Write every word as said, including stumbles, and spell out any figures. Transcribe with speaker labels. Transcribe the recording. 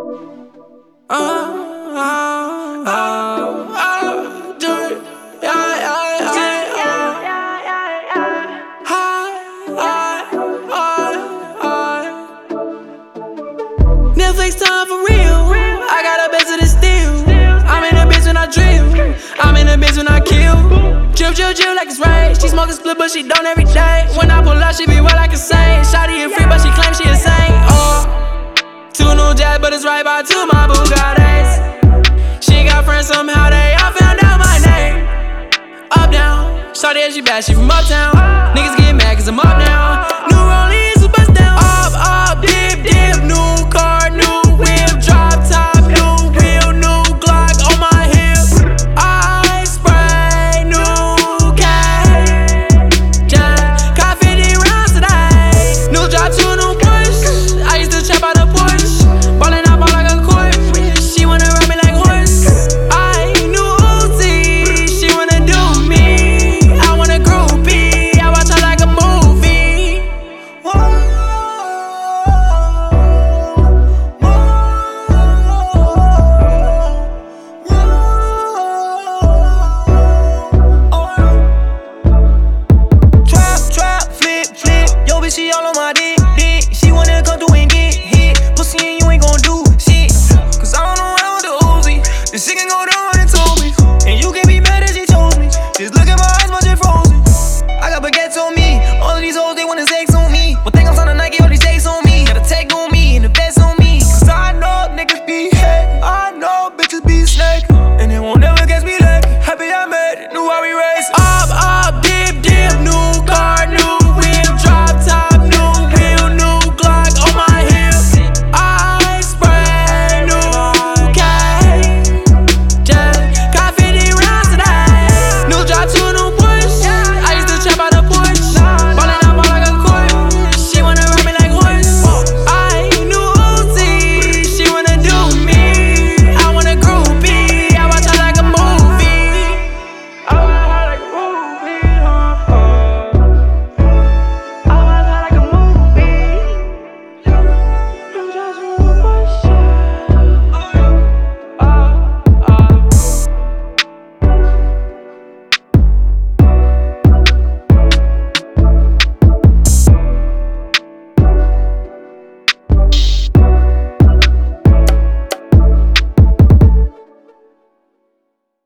Speaker 1: Uh, uh, uh, uh, do it. Yeah, yeah, yeah, yeah. High, high, high, high. Netflix time for real. I got a best of the steel. I'm in the bitch when I drill. I'm in the bitch when I kill. Drip, drip, drip like it's rain. She smoke a split, but she don't every day. When I pull up, she be well like a saint. Shawty is free, but she claims she a saint. Oh, two new jazz, but it's right by two my Bugattis. She got friends somehow, they all found out my name. Up down, shawty, she bad, she from uptown. Niggas get mad cause I'm up now.